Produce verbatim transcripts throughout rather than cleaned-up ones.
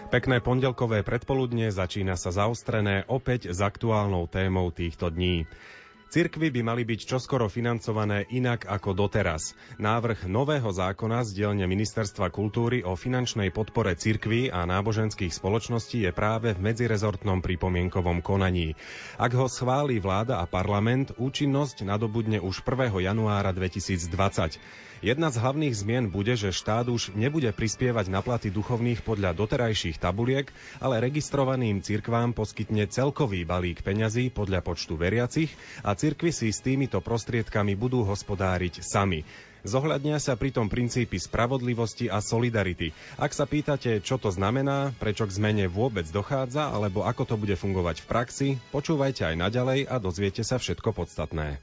Pekné pondelkové predpoludne, začína sa zaostrené opäť s aktuálnou témou týchto dní. Cirkvi by mali byť čoskoro financované inak ako doteraz. Návrh nového zákona z dielne Ministerstva kultúry o finančnej podpore cirkví a náboženských spoločností je práve v medzirezortnom pripomienkovom konaní. Ak ho schváli vláda a parlament, účinnosť nadobudne už prvého januára dvetisícdvadsať. Jedna z hlavných zmien bude, že štát už nebude prispievať na platy duchovných podľa doterajších tabuliek, ale registrovaným cirkvám poskytne celkový balík peňazí podľa počtu veriacich a cirkvi si s týmito prostriedkami budú hospodáriť sami. Zohľadnia sa pritom princípy spravodlivosti a solidarity. Ak sa pýtate, čo to znamená, prečo k zmene vôbec dochádza, alebo ako to bude fungovať v praxi, počúvajte aj naďalej a dozviete sa všetko podstatné.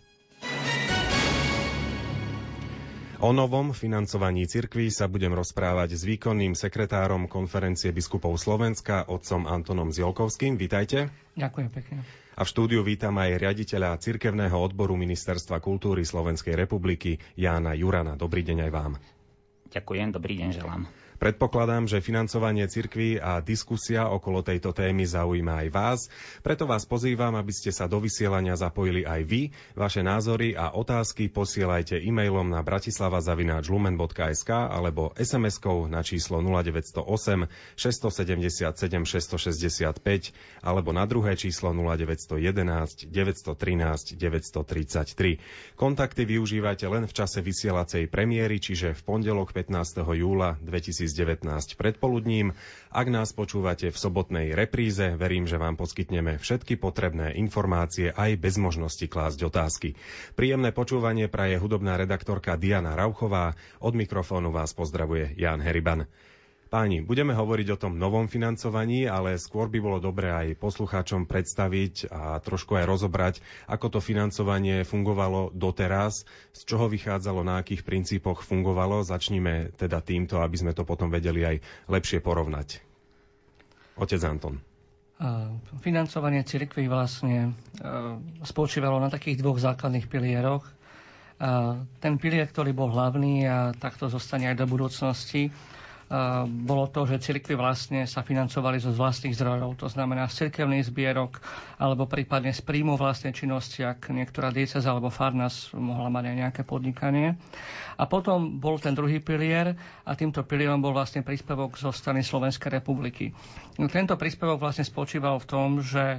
O novom financovaní cirkví sa budem rozprávať s výkonným sekretárom Konferencie biskupov Slovenska, otcom Antonom Ziolkovským. Vítajte. Ďakujem pekne. A v štúdiu vítam aj riaditeľa cirkevného odboru Ministerstva kultúry Slovenskej republiky Jána Jurana. Dobrý deň aj vám. Ďakujem, dobrý deň želám. Predpokladám, že financovanie cirkví a diskusia okolo tejto témy zaujíma aj vás, preto vás pozývam, aby ste sa do vysielania zapojili aj vy. Vaše názory a otázky posielajte e-mailom na bratislava zavináč lumen bodka es ká alebo es em eskou na číslo nula deväť nula osem šesť sedem sedem šesť šesť päť alebo na druhé číslo nula deväť jedna jedna deväť jedna tri deväť tri tri. Kontakty využívajte len v čase vysielacej premiéry, čiže v pondelok pätnásteho júla dvetisícdevätnásť predpoludním. Ak nás počúvate v sobotnej repríze, verím, že vám poskytneme všetky potrebné informácie aj bez možnosti klásť otázky. Príjemné počúvanie praje hudobná redaktorka Diana Rauchová. Od mikrofónu vás pozdravuje Ján Heriban. Páni, budeme hovoriť o tom novom financovaní, ale skôr by bolo dobré aj poslucháčom predstaviť a trošku aj rozobrať, ako to financovanie fungovalo doteraz, z čoho vychádzalo, na akých princípoch fungovalo. Začnime teda týmto, aby sme to potom vedeli aj lepšie porovnať. Otec Anton. Financovanie cirkvi vlastne spočívalo na takých dvoch základných pilieroch. Ten pilier, ktorý bol hlavný a takto zostane aj do budúcnosti, bolo to, že cirkvi vlastne sa financovali zo vlastných zdrojov, to znamená z cirkevných zbierok alebo prípadne z príjmu vlastnej činnosti, ak niektorá diecéza alebo farnosť mohla mať aj nejaké podnikanie. A potom bol ten druhý pilier a týmto pilierom bol vlastne príspevok zo strany Slovenskej republiky. Tento príspevok vlastne spočíval v tom, že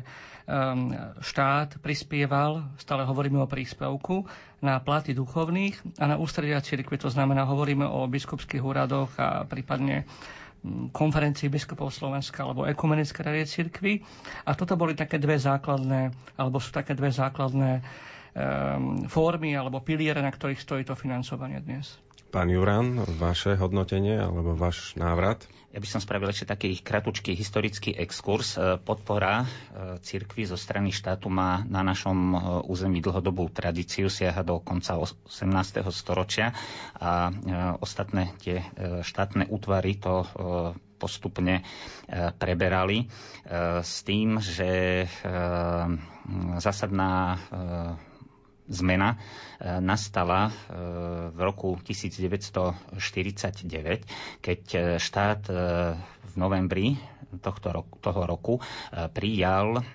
štát prispieval, stále hovoríme o príspevku, na platy duchovných a na ústredia cirkvi. To znamená, hovoríme o biskupských úradoch a prípadne konferencii biskupov Slovenska alebo ekumenické rade cirkvi. A toto boli také dve základné, alebo sú také dve základné um, formy alebo piliere, na ktorých stojí to financovanie dnes. Pán Juran, vaše hodnotenie alebo váš návrat? Ja by som spravil ešte taký kratučký historický exkurs. Podpora cirkvi zo strany štátu má na našom území dlhodobú tradíciu, siaha do konca osemnásteho storočia a ostatné tie štátne útvary to postupne preberali s tým, že zásadná zmena nastala v roku devätnásťstoštyridsaťdeväť, keď štát v novembri tohto roku, toho roku prijal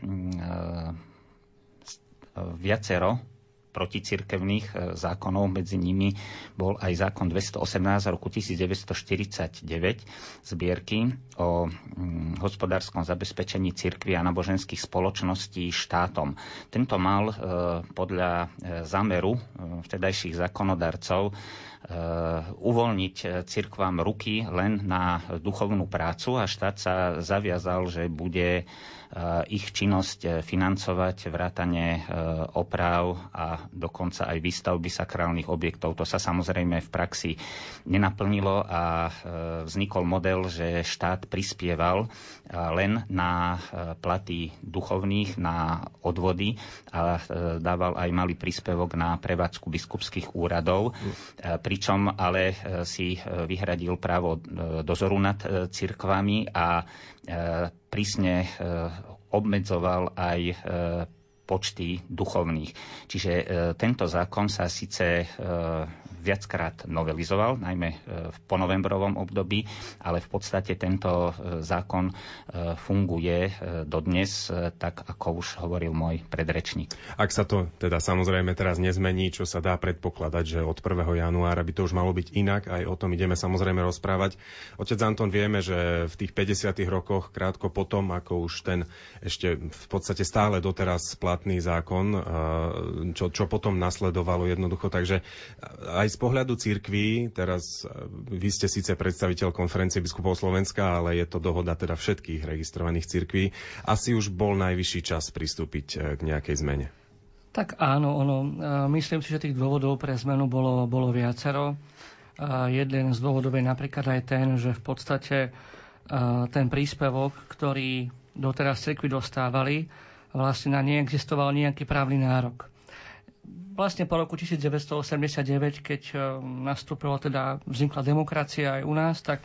viacero proticirkevných zákonov, medzi nimi bol aj zákon dvestoosemnásť roku devätnásťstoštyridsaťdeväť zbierky o hospodárskom zabezpečení cirkvi a náboženských spoločností štátom. Tento mal podľa zámeru vtedajších zákonodarcov uvoľniť cirkvám ruky len na duchovnú prácu a štát sa zaviazal, že bude ich činnosť financovať, vrátane oprav a dokonca aj výstavby sakrálnych objektov. To sa samozrejme v praxi nenaplnilo a vznikol model, že štát prispieval len na platy duchovných, na odvody a dával aj malý príspevok na prevádzku biskupských úradov, pričom ale si vyhradil právo dozoru nad cirkvami a prísne obmedzoval aj počty duchovných. Čiže tento zákon sa síce viackrát novelizoval, najmä v ponovembrovom období, ale v podstate tento zákon funguje dodnes, tak ako už hovoril môj predrečník. Ak sa to teda samozrejme teraz nezmení, čo sa dá predpokladať, že od prvého januára by to už malo byť inak, aj o tom ideme samozrejme rozprávať. Otec Anton, vieme, že v tých päťdesiatych rokoch, krátko potom, ako už ten ešte v podstate stále doteraz platný zákon, čo, čo potom nasledovalo jednoducho, takže aj z pohľadu cirkví, teraz vy ste síce predstaviteľ Konferencie biskupov Slovenska, ale je to dohoda teda všetkých registrovaných cirkví. Asi už bol najvyšší čas pristúpiť k nejakej zmene. Tak áno, ono, myslím si, že tých dôvodov pre zmenu bolo, bolo viacero. Jeden z dôvodov je napríklad aj ten, že v podstate ten príspevok, ktorý doteraz cirkvi dostávali, vlastne na neexistoval nejaký právny nárok. Vlastne po roku devätnásťstoosemdesiatdeväť, keď nastúpila teda, vznikla demokracia aj u nás, tak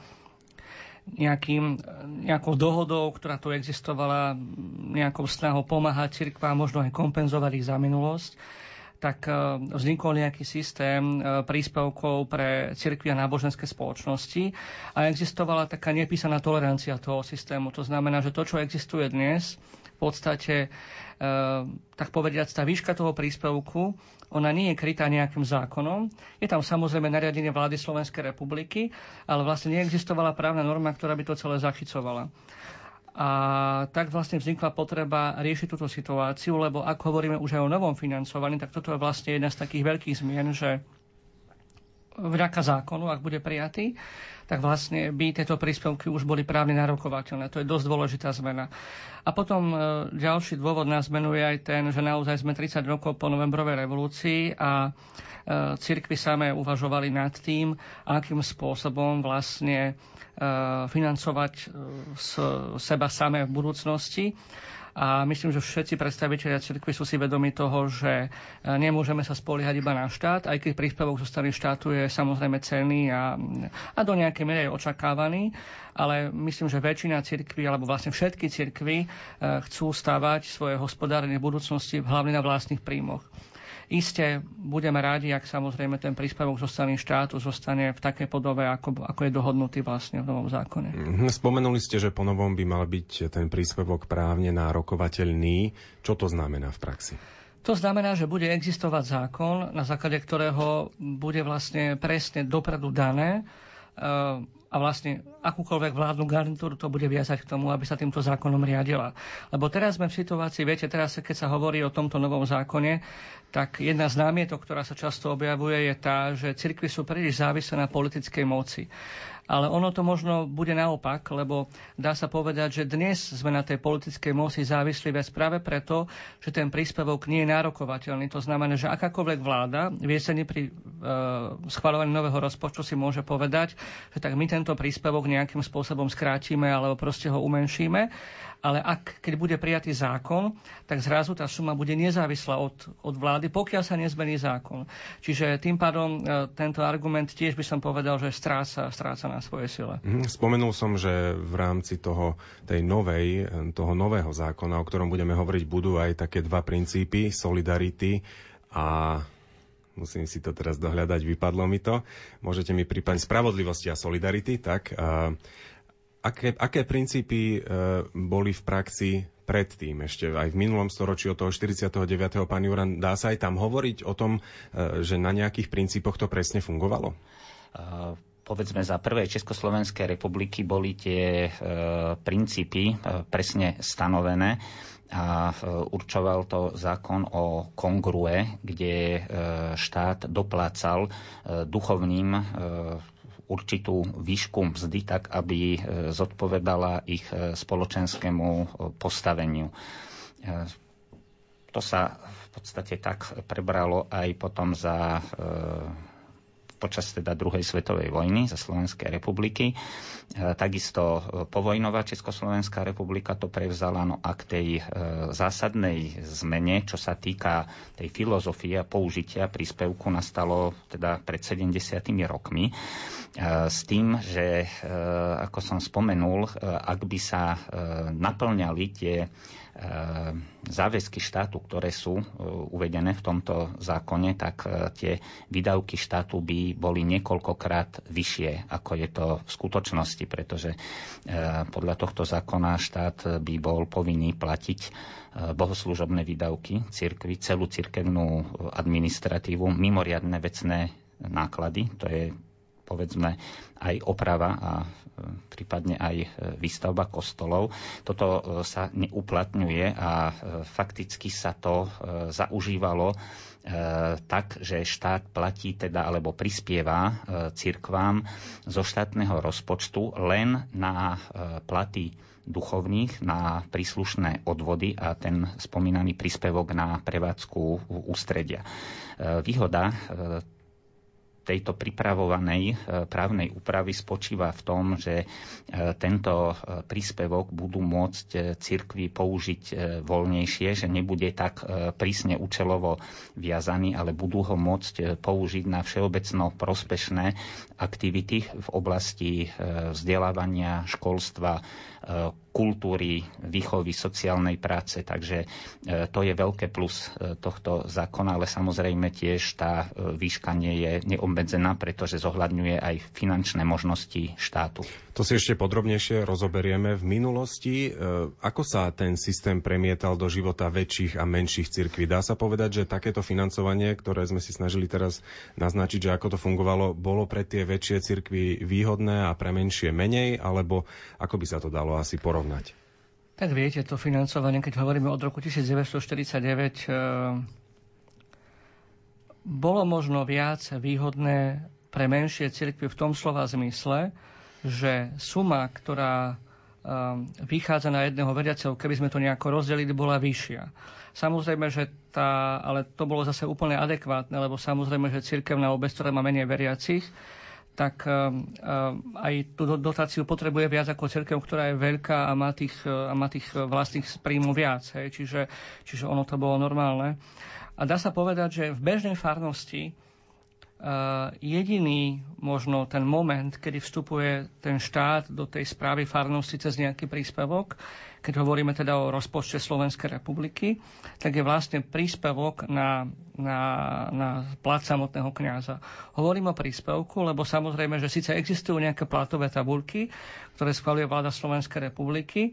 nejakým, nejakou dohodou, ktorá tu existovala, nejakou snahou pomáhať cirkvám, možno aj kompenzovať ich za minulosť, tak vznikol nejaký systém príspevkov pre cirkvi a náboženské spoločnosti a existovala taká nepísaná tolerancia toho systému. To znamená, že to, čo existuje dnes, v podstate, tak povediať, tá výška toho príspevku, ona nie je krytá nejakým zákonom. Je tam samozrejme nariadenie vlády Slovenskej republiky, ale vlastne neexistovala právna norma, ktorá by to celé zachycovala. A tak vlastne vznikla potreba riešiť túto situáciu, lebo ak hovoríme už aj o novom financovaní, tak toto je vlastne jedna z takých veľkých zmien, že vďaka zákonu, ak bude prijatý, tak vlastne by tieto príspevky už boli právne nárokovateľné. To je dosť dôležitá zmena. A potom e, ďalší dôvod na zmenu je aj ten, že naozaj sme tridsať rokov po novembrovej revolúcii a e, cirkvi samé uvažovali nad tým, akým spôsobom vlastne e, financovať e, s, seba samé v budúcnosti. A myslím, že všetci predstavitelia cirkvi sú si vedomi toho, že nemôžeme sa spoliehať iba na štát, aj keď príspevok zo strany štátu je samozrejme cenný a, a do nejakej miery očakávaný, ale myslím, že väčšina cirkví, alebo vlastne všetky cirkvi chcú stavať svoje hospodárenie v budúcnosti hlavne na vlastných príjmoch. Isté budeme rádi, ak samozrejme ten príspevok zo strany štátu zostane v takej podobe, ako, ako je dohodnutý vlastne v novom zákone. Spomenuli ste, že po novom by mal byť ten príspevok právne nárokovateľný. Čo to znamená v praxi? To znamená, že bude existovať zákon, na základe ktorého bude vlastne presne dopredu dané, a vlastne akúkoľvek vládnu garnitúru to bude viazať k tomu, aby sa týmto zákonom riadila. Lebo teraz sme v situácii, viete, teraz keď sa hovorí o tomto novom zákone, tak jedna z námietok, ktorá sa často objavuje, je tá, že cirkvi sú príliš závislé na politickej moci. Ale ono to možno bude naopak, lebo dá sa povedať, že dnes sme na tej politickej moci závislí viac práve preto, že ten príspevok nie je nárokovateľný. To znamená, že akákoľvek vláda v jeseni pri e, schvaľovaní nového rozpočtu si môže povedať, že tak my tento príspevok nejakým spôsobom skrátime alebo proste ho umenšíme. Ale ak, keď bude prijatý zákon, tak zrazu tá suma bude nezávislá od, od vlády, pokiaľ sa nezmení zákon. Čiže tým pádom e, tento argument tiež by som povedal, že stráca, stráca na svojej sile. Spomenul som, že v rámci toho, tej novej, toho nového zákona, o ktorom budeme hovoriť, budú aj také dva princípy, solidarity a musím si to teraz dohľadať, vypadlo mi to. Môžete mi pripadať spravodlivosti a solidarity, tak... A Aké, aké princípy e, boli v praxi predtým, ešte aj v minulom storočí od toho štyridsiateho deviateho Pán Juran, dá sa aj tam hovoriť o tom, e, že na nejakých princípoch to presne fungovalo? Uh, povedzme, za prvej Československej republiky boli tie e, princípy e, presne stanovené a e, určoval to zákon o kongrue, kde e, štát doplácal e, duchovným e, určitú výšku mzdy, tak aby zodpovedala ich spoločenskému postaveniu. To sa v podstate tak prebralo aj potom za počas teda druhej svetovej vojny za Slovenskej republiky. Takisto povojnová Československá republika to prevzala, no a k tej zásadnej zmene, čo sa týka tej filozofie a použitia príspevku, nastalo teda pred sedemdesiatimi rokmi. S tým, že ako som spomenul, ak by sa naplňali tie záväzky štátu, ktoré sú uvedené v tomto zákone, tak tie výdavky štátu by boli niekoľkokrát vyššie, ako je to v skutočnosti, pretože podľa tohto zákona štát by bol povinný platiť bohoslúžobné výdavky cirkvi, celú cirkevnú administratívu, mimoriadne vecné náklady, to je povedzme aj oprava a prípadne aj výstavba kostolov. Toto sa neuplatňuje a fakticky sa to zaužívalo tak, že štát platí teda alebo prispieva cirkvám zo štátneho rozpočtu len na platy duchovných, na príslušné odvody a ten spomínaný príspevok na prevádzku ústredia. Výhoda tejto pripravovanej právnej úpravy spočíva v tom, že tento príspevok budú môcť cirkvi použiť voľnejšie, že nebude tak prísne účelovo viazaný, ale budú ho môcť použiť na všeobecno prospešné aktivity v oblasti vzdelávania, školstva, kultúry, výchovy, sociálnej práce. Takže to je veľké plus tohto zákona, ale samozrejme tiež tá výška nie je neobmedzená, pretože zohľadňuje aj finančné možnosti štátu. To si ešte podrobnejšie rozoberieme. V minulosti, ako sa ten systém premietal do života väčších a menších cirkví? Dá sa povedať, že takéto financovanie, ktoré sme si snažili teraz naznačiť, že ako to fungovalo, bolo pre tie väčšie cirkví výhodné a pre menšie menej, alebo ako by sa to dalo asi porovnať? Tak viete, to financovanie, keď hovoríme od roku devätnásťstoštyridsaťdeväť, e, bolo možno viac výhodné pre menšie cirkvi v tom slova zmysle, že suma, ktorá e, vychádza na jedného veriaceho, keby sme to nejako rozdelili, bola vyššia. Samozrejme, že tá, ale to bolo zase úplne adekvátne, lebo samozrejme, že cirkevná obec, ktorá má menej veriacich, tak aj tú dotáciu potrebuje viac ako cirkev, ktorá je veľká a má tých, a má tých vlastných príjmov viac. Hej. Čiže, čiže ono to bolo normálne. A dá sa povedať, že v bežnej farnosti uh, jediný možno ten moment, kedy vstupuje ten štát do tej správy farnosti cez nejaký príspevok, keď hovoríme teda o rozpočte Slovenskej republiky, tak je vlastne príspevok na, na, na plat samotného kňaza. Hovorím o príspevku, lebo samozrejme, že síce existujú nejaké platové tabuľky, ktoré schvaľuje vláda Slovenskej republiky,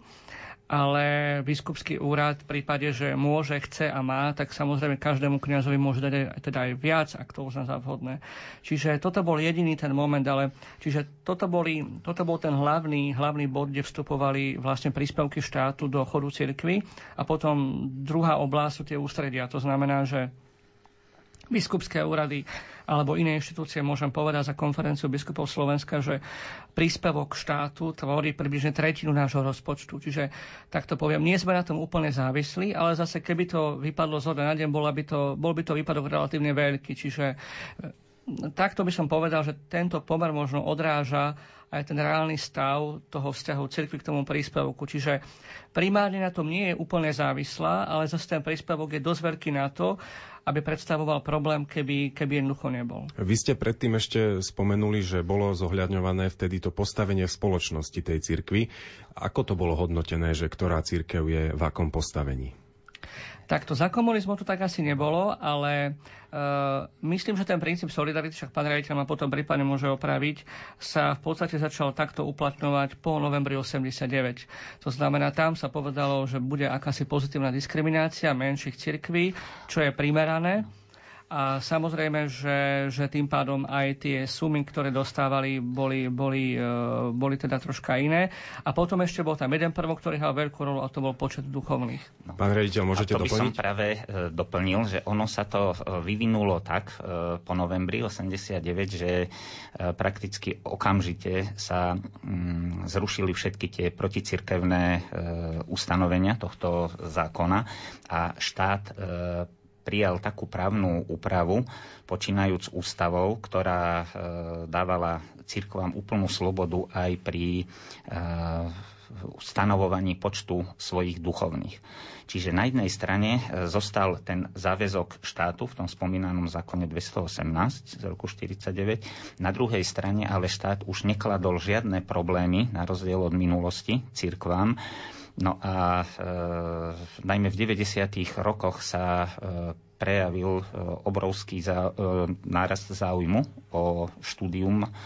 ale biskupský úrad v prípade, že môže, chce a má, tak samozrejme každému kňazovi môže dať aj, teda aj viac, ak to uzná za vhodné. Čiže toto bol jediný ten moment, ale čiže toto, boli, toto bol ten hlavný, hlavný bod, kde vstupovali vlastne príspevky štátu do chodu cirkvi a potom druhá oblasť sú tie ústredia. To znamená, že biskupské úrady alebo iné inštitúcie, môžem povedať za konferenciu biskupov Slovenska, že príspevok štátu tvorí približne tretinu nášho rozpočtu. Čiže takto poviem, nie sme na tom úplne závislí, ale zase keby to vypadlo zo dňa na deň, bol by to, bol by to výpadok relatívne veľký. Čiže takto by som povedal, že tento pomer možno odráža aj ten reálny stav toho vzťahu cirkvi k tomu príspevku. Čiže primárne na tom nie je úplne závislá, ale zase ten príspevok je dosť veľký na to, aby predstavoval problém, keby, keby jednoducho nebol. Vy ste predtým ešte spomenuli, že bolo zohľadňované vtedy to postavenie v spoločnosti tej cirkvi. Ako to bolo hodnotené, že ktorá cirkev je v akom postavení? Takto za komunizmu to tak asi nebolo, ale uh, myslím, že ten princíp solidarity, však pán riaditeľ ma potom prípadne môže opraviť, sa v podstate začal takto uplatňovať po novembri osemdesiatdeväť. To znamená, tam sa povedalo, že bude akási pozitívna diskriminácia menších cirkví, čo je primerané. A samozrejme, že, že tým pádom aj tie sumy, ktoré dostávali, boli, boli, boli teda troška iné. A potom ešte bol tam jeden prvok, ktorý hral veľkú rolu, a to bol počet duchovných. No. Pán riaditeľ, môžete doplniť? A to by som práve doplnil, že ono sa to vyvinulo tak po novembri osemdesiatdeväť, že prakticky okamžite sa zrušili všetky tie proticirkevné ustanovenia tohto zákona a štát prijal takú právnu úpravu, počínajúc ústavou, ktorá dávala cirkvám úplnú slobodu aj pri stanovovaní počtu svojich duchovných. Čiže na jednej strane zostal ten záväzok štátu v tom spomínanom zákone dvestoosemnásť z roku štyridsaťdeväť. Na druhej strane ale štát už nekladol žiadne problémy, na rozdiel od minulosti, cirkvám. No a e, najmä v deväťdesiatych rokoch sa e, prejavil e, obrovský zá, e, nárast záujmu o štúdium e,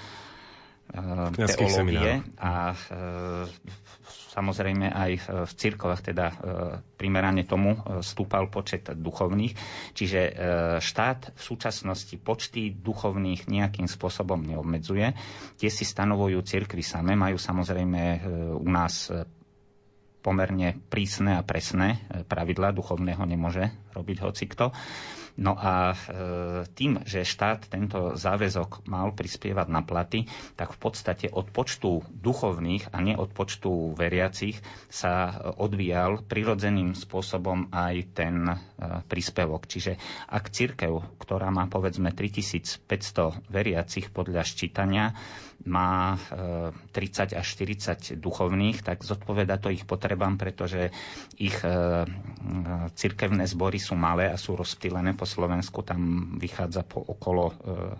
teológie a e, samozrejme aj v cirkvách teda e, primerane tomu stúpal počet duchovných. Čiže e, štát v súčasnosti počty duchovných nejakým spôsobom neobmedzuje. Tie si stanovujú cirkvi same, majú samozrejme e, u nás pomerne prísne a presné pravidlá, duchovného nemôže robiť hocikto. No a e, tým, že štát tento záväzok mal prispievať na platy, tak v podstate od počtu duchovných a nie od počtu veriacich sa odvíjal prirodzeným spôsobom aj ten e, príspevok. Čiže ak cirkev, ktorá má povedzme tritisícpäťsto veriacich podľa ščítania, má e, tridsať až štyridsať duchovných, tak zodpoveda to ich potrebám, pretože ich e, cirkevné zbory sú malé a sú rozptýlené po Slovensku. Tam vychádza po okolo e,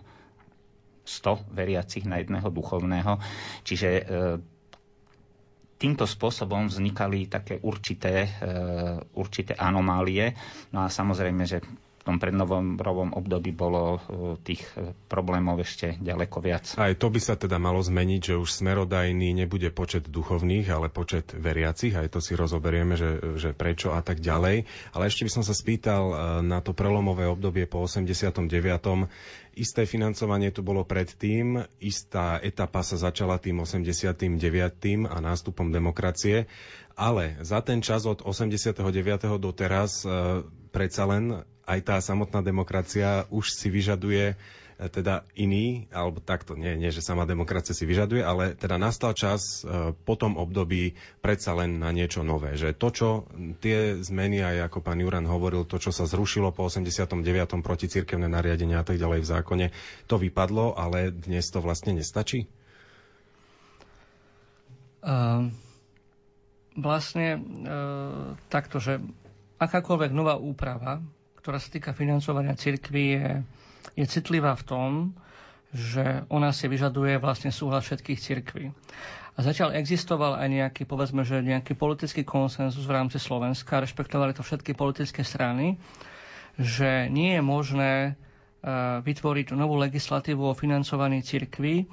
sto veriacich na jedného duchovného. Čiže e, týmto spôsobom vznikali také určité, e, určité anomálie. No a samozrejme, že v tom prednovorovom období bolo tých problémov ešte ďaleko viac. Aj to by sa teda malo zmeniť, že už smerodajný nebude počet duchovných, ale počet veriacich. Aj to si rozoberieme, že, že prečo a tak ďalej. Ale ešte by som sa spýtal na to prelomové obdobie po osemdesiatom deviatom Isté financovanie tu bolo predtým, istá etapa sa začala tým osemdesiatym deviatym a nástupom demokracie, ale za ten čas od osemdesiateho deviateho do teraz e, predsa len aj tá samotná demokracia už si vyžaduje e, teda iný, alebo takto, nie, nie, že sama demokracia si vyžaduje, ale teda nastal čas e, po tom období predsa len na niečo nové. Že to, čo tie zmeny, aj ako pán Juran hovoril, to, čo sa zrušilo po osemdesiatom deviatom proticirkevné nariadenia a tak ďalej v zákone, to vypadlo, ale dnes to vlastne nestačí? Um... Vlastne e, takto, že akákoľvek nová úprava, ktorá sa týka financovania cirkvi, je, je citlivá v tom, že ona si vyžaduje vlastne súhlas všetkých cirkví. A zatiaľ existoval aj nejaký, povedzme, že nejaký politický konsenzus v rámci Slovenska, rešpektovali to všetky politické strany, že nie je možné e, vytvoriť novú legislatívu o financovaní cirkví, e,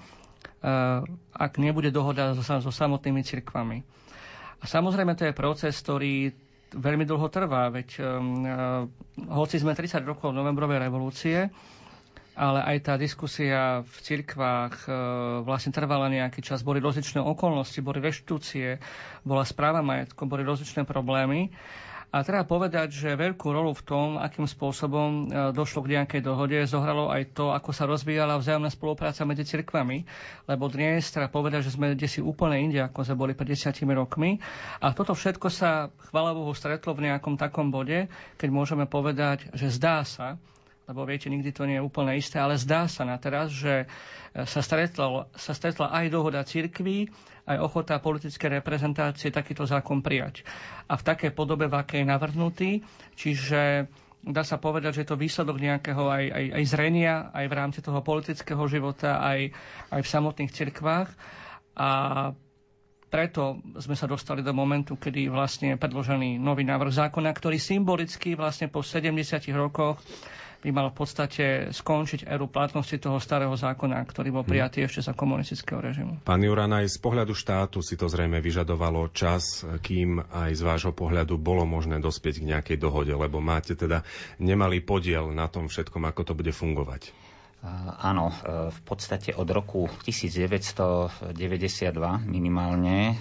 ak nebude dohoda so, so samotnými cirkvami. A samozrejme, to je proces, ktorý veľmi dlho trvá, veď um, uh, hoci sme tridsať rokov novembrovej revolúcie, ale aj tá diskusia v cirkvách uh, vlastne trvala nejaký čas, boli rozličné okolnosti, boli reštitúcie, bola správa majetku, boli rozličné problémy. A treba povedať, že veľkú rolu v tom, akým spôsobom došlo k nejakej dohode, zohralo aj to, ako sa rozvíjala vzájomná spolupráca medzi cirkvami. Lebo dnes treba povedať, že sme desi úplne inde, ako sme boli pred desiatimi rokmi. A toto všetko sa, chvála Bohu, stretlo v nejakom takom bode, keď môžeme povedať, že zdá sa, lebo viete, nikdy to nie je úplne isté, ale zdá sa na teraz, že sa stretla, sa stretla aj dohoda cirkví, aj ochota politické reprezentácie takýto zákon prijať. A v takej podobe, v akej je navrhnutý, čiže dá sa povedať, že je to výsledok nejakého aj, aj, aj zrenia, aj v rámci toho politického života, aj, aj v samotných cirkvách. A preto sme sa dostali do momentu, kedy vlastne je predložený nový návrh zákona, ktorý symbolicky vlastne po sedemdesiatich rokoch by mal v podstate skončiť éru platnosti toho starého zákona, ktorý bol prijatý ešte za komunistického režimu. Pán Juran, aj z pohľadu štátu si to zrejme vyžadovalo čas, kým aj z vášho pohľadu bolo možné dospieť k nejakej dohode, lebo máte teda nemalý podiel na tom všetkom, ako to bude fungovať. Áno, v podstate od roku devätnásťstodeväťdesiatdva minimálne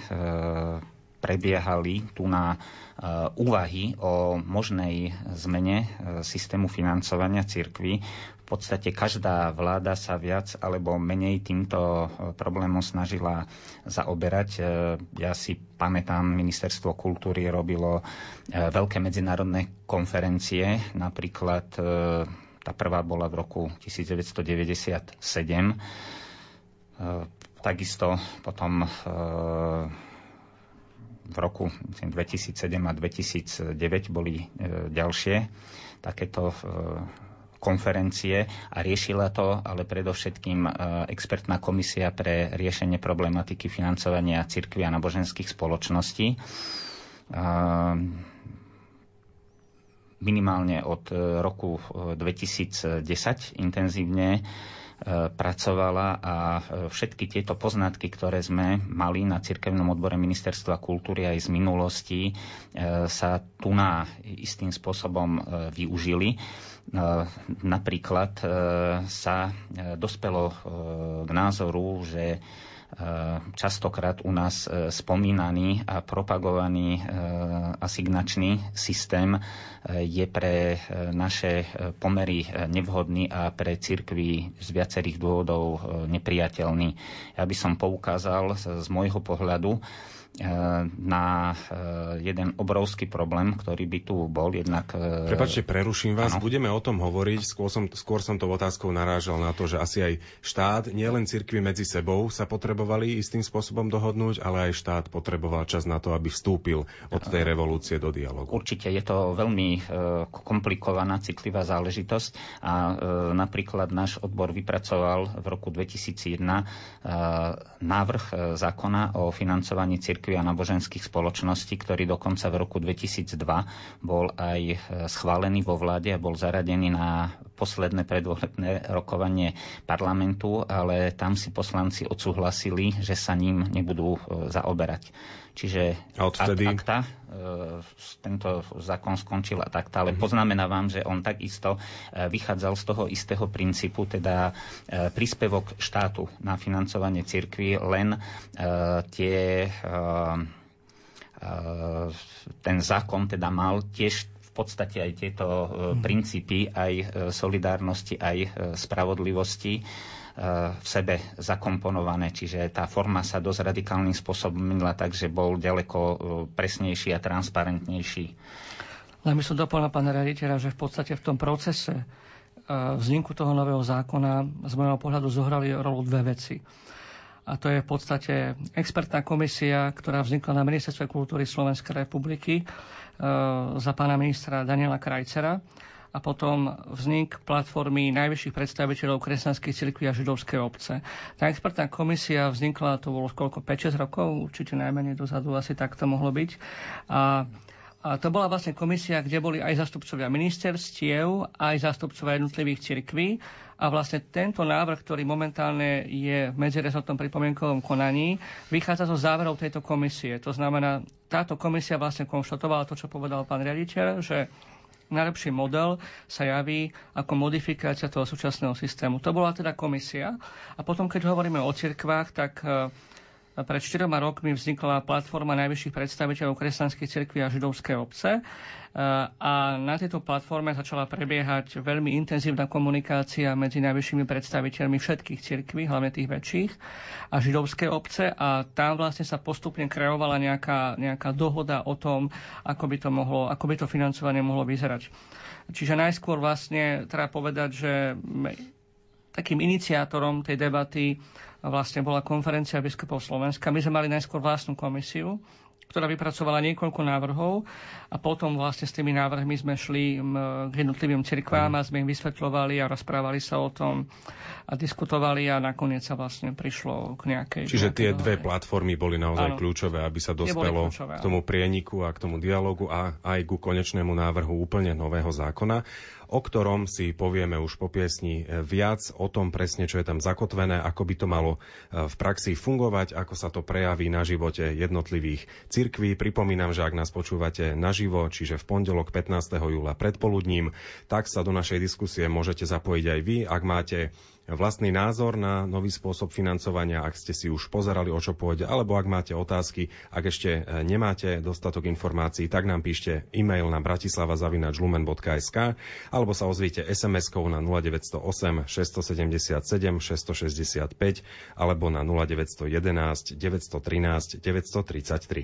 prebiehali tu na úvahy o možnej zmene systému financovania cirkvi. V podstate každá vláda sa viac alebo menej týmto problémom snažila zaoberať. Ja si pamätám, Ministerstvo kultúry robilo veľké medzinárodné konferencie, napríklad tá prvá bola v roku devätnásťstodeväťdesiatsedem. Takisto potom v roku dvetisícsedem a dvetisícdeväť boli ďalšie takéto konferencie a riešila to, ale predovšetkým expertná komisia pre riešenie problematiky financovania cirkvi a náboženských spoločností. Minimálne od roku dvetisícdesať intenzívne pracovala a všetky tieto poznatky, ktoré sme mali na cirkevnom odbore Ministerstva kultúry aj z minulosti, sa tu na istým spôsobom využili. Napríklad sa dospelo k názoru, že častokrát u nás spomínaný a propagovaný asignačný systém je pre naše pomery nevhodný a pre cirkvi z viacerých dôvodov nepriateľný. Ja by som poukázal z môjho pohľadu na jeden obrovský problém, ktorý by tu bol. Jednak... Prepáčte, preruším vás. Ano. Budeme o tom hovoriť. Skôr som, skôr som to otázkou narážal na to, že asi aj štát, nielen cirkvi medzi sebou sa potrebovali istým spôsobom dohodnúť, ale aj štát potreboval čas na to, aby vstúpil od tej revolúcie do dialogu. Určite je to veľmi komplikovaná, citlivá záležitosť a napríklad náš odbor vypracoval v roku dvetisícjeden návrh zákona o financovaní cirkvi a náboženských spoločností, ktorý dokonca v roku dvetisícdva bol aj schválený vo vláde a bol zaradený na posledné predvolebné rokovanie parlamentu, ale tam si poslanci odsúhlasili, že sa ním nebudú zaoberať. Čiže odtedy... akta, tento zákon skončil a takto, ale poznamenávam, že on takisto vychádzal z toho istého princípu, teda príspevok štátu na financovanie cirkvi, len tie, ten zákon teda mal tiež v podstate aj tieto princípy, aj solidárnosti, aj spravodlivosti v sebe zakomponované, čiže tá forma sa dosť radikálnym spôsobom menila, takže bol ďaleko presnejší a transparentnejší. Len by som doplnil pána riaditeľa, že v podstate v tom procese vzniku toho nového zákona z môjho pohľadu zohrali rolu dve veci. A to je v podstate expertná komisia, ktorá vznikla na Ministerstve kultúry Slovenskej republiky za pána ministra Daniela Krajcera, a potom vznik platformy najvyšších predstaviteľov kresťanských cirkví a židovskej obce. Tá expertná komisia vznikla, to bolo koľko, päť šesť rokov, určite najmenej dozadu, asi tak to mohlo byť. A, a to bola vlastne komisia, kde boli aj zástupcovia ministerstiev, aj zástupcovia jednotlivých cirkví. A vlastne tento návrh, ktorý momentálne je v medzirezortnom pripomienkovom konaní, vychádza zo záverov tejto komisie. To znamená, táto komisia vlastne konštatovala to, čo povedal pán riaditeľ, že najlepší model sa javí ako modifikácia toho súčasného systému. To bola teda komisia. A potom, keď hovoríme o cirkvách, tak pred štyroma rokmi vznikla platforma najvyšších predstaviteľov kresťanských cirkví a židovskej obce. A na tejto platforme začala prebiehať veľmi intenzívna komunikácia medzi najvyššími predstaviteľmi všetkých cirkví, hlavne tých väčších, a židovskej obce. A tam vlastne sa postupne kreovala nejaká, nejaká dohoda o tom, ako by to mohlo, ako by to financovanie mohlo vyzerať. Čiže najskôr vlastne treba povedať, že takým iniciátorom tej debaty vlastne bola konferencia biskupov Slovenska. My sme mali najskôr vlastnú komisiu, ktorá vypracovala niekoľko návrhov a potom vlastne s tými návrhmi sme šli k jednotlivým cirkvám a sme im vysvetľovali a rozprávali sa o tom a diskutovali a nakoniec sa vlastne prišlo k nejakej... Čiže tie nejakej dve platformy boli naozaj áno, kľúčové, aby sa dospelo k tomu prieniku a k tomu dialogu a aj ku konečnému návrhu úplne nového zákona, o ktorom si povieme už po piesni viac, o tom presne, čo je tam zakotvené, ako by to malo v praxi fungovať, ako sa to prejaví na živote jednotlivých cirkví. Pripomínam, že ak nás počúvate naživo, čiže v pondelok pätnásteho júla predpoludním, tak sa do našej diskusie môžete zapojiť aj vy. Ak máte vlastný názor na nový spôsob financovania, ak ste si už pozerali, o čo pôjde, alebo ak máte otázky, ak ešte nemáte dostatok informácií, tak nám píšte e-mail na bratislava zavináč lumen bodka es ká alebo sa ozvite es em eskou na nula deväť nula osem šesť sedem sedem šesť šesť päť alebo na nula deväť jeden jedna deväť jedna tri deväť tri tri.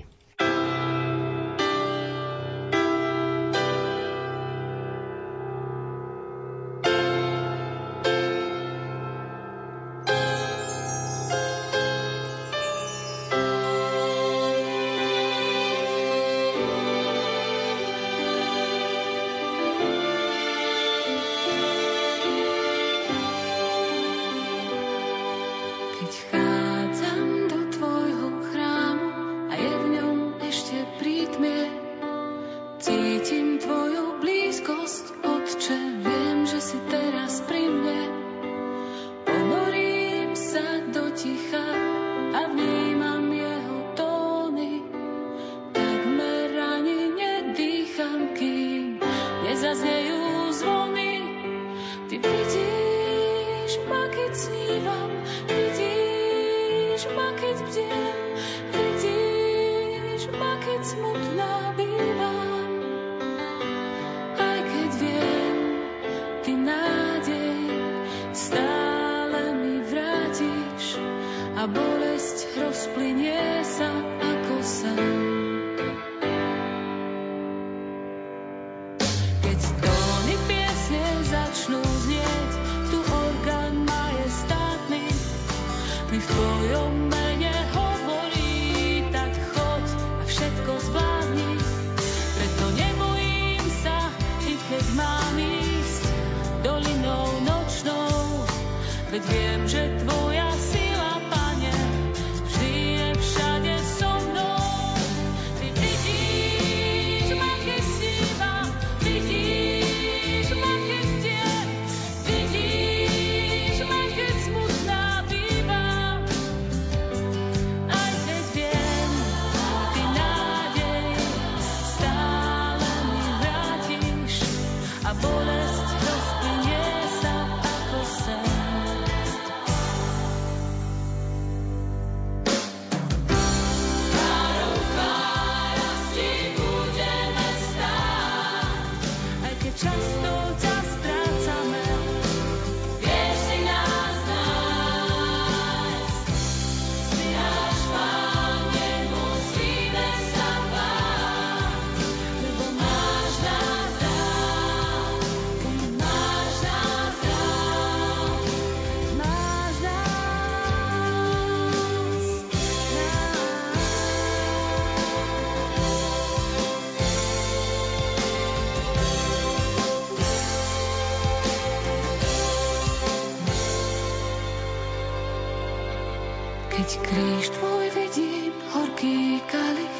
Keď kríž tvoj vidím, horký kalich,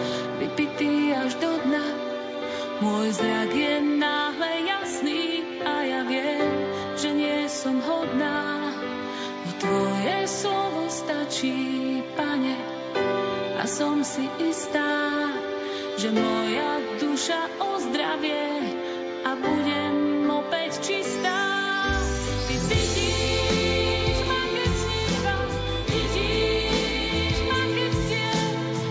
vypitý až do dna, môj zrak je náhle jasný a ja viem, že nie som hodná. No tvoje slovo stačí, Pane, a som si istá, že moja duša ozdravie a budem opäť čistá. Ty vidíš ma, keď snívam, vidíš ma, keď vstiem,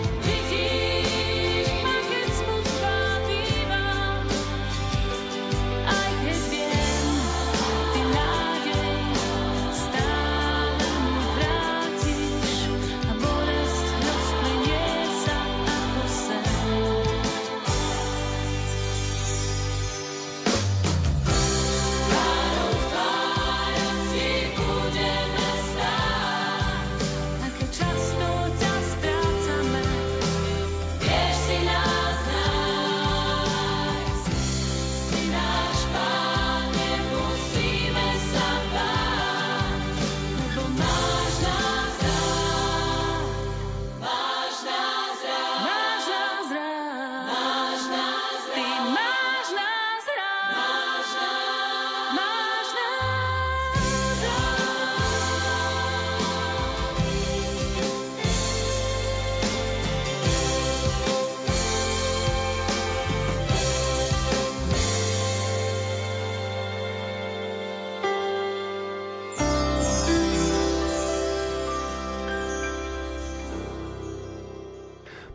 vidíš ma, keď smutná bývam. Aj keď viem, ty nádej stále mi vrátiš a bolesť rozplynie sa ako sen. Lára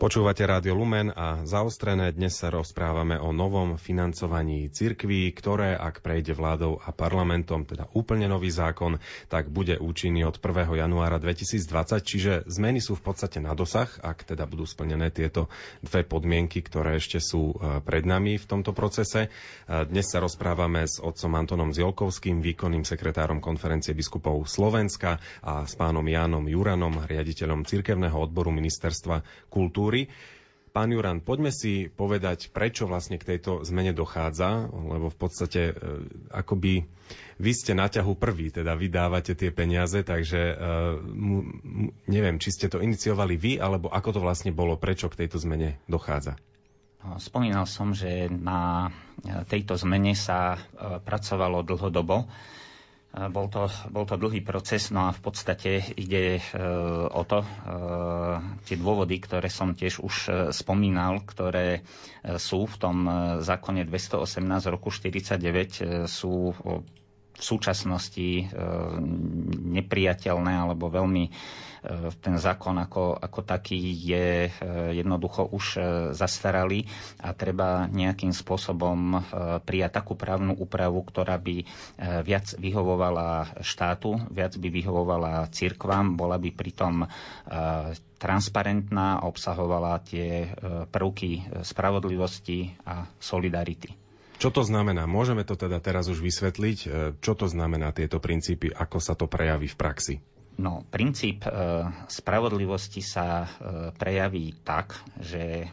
Počúvate Rádio Lumen a Zaostrené. Dnes sa rozprávame o novom financovaní cirkví, ktoré, ak prejde vládou a parlamentom, teda úplne nový zákon, tak bude účinný od prvého januára dvetisícdvadsať, čiže zmeny sú v podstate na dosah, ak teda budú splnené tieto dve podmienky, ktoré ešte sú pred nami v tomto procese. Dnes sa rozprávame s otcom Antonom Ziolkovským, výkonným sekretárom Konferencie biskupov Slovenska, a s pánom Jánom Juranom, riaditeľom cirkevného odboru Ministerstva kultúry. Pán Juran, poďme si povedať, prečo vlastne k tejto zmene dochádza, lebo v podstate e, akoby vy ste na ťahu prvý, teda vy dávate tie peniaze, takže e, m, m, neviem, či ste to iniciovali vy, alebo ako to vlastne bolo, prečo k tejto zmene dochádza. Spomínal som, že na tejto zmene sa pracovalo dlhodobo. Bol to, bol to dlhý proces, no a v podstate ide e, o to, e, tie dôvody, ktoré som tiež už e, spomínal, ktoré e, sú v tom e, zákone dvestoosemnásť roku štyridsaťdeväť, e, sú o, v súčasnosti e, nepriateľné alebo veľmi e, ten zákon ako, ako taký je e, jednoducho už e, zastaralý a treba nejakým spôsobom e, prijať takú právnu úpravu, ktorá by e, viac vyhovovala štátu, viac by vyhovovala cirkvám, bola by pritom e, transparentná a obsahovala tie e, prvky spravodlivosti a solidarity. Čo to znamená? Môžeme to teda teraz už vysvetliť? Čo to znamená tieto princípy? Ako sa to prejaví v praxi? No, princíp e, spravodlivosti sa e, prejaví tak, že e,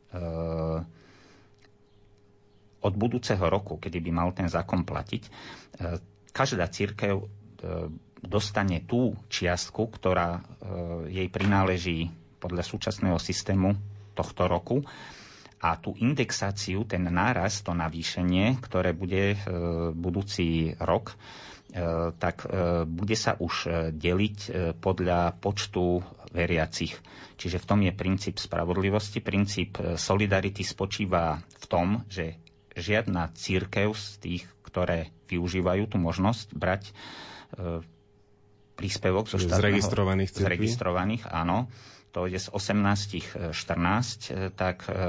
od budúceho roku, kedy by mal ten zákon platiť, e, každá cirkev e, dostane tú čiastku, ktorá e, jej prináleží podľa súčasného systému tohto roku. A tú indexáciu, ten nárast, to navýšenie, ktoré bude e, budúci rok, e, tak e, bude sa už deliť e, podľa počtu veriacich. Čiže v tom je princíp spravodlivosti. Princíp solidarity spočíva v tom, že žiadna cirkev z tých, ktoré využívajú tú možnosť brať e, príspevok zo štátneho, zregistrovaných cirkví? Zregistrovaných, áno. To ide z osemnásť štrnásť, tak e,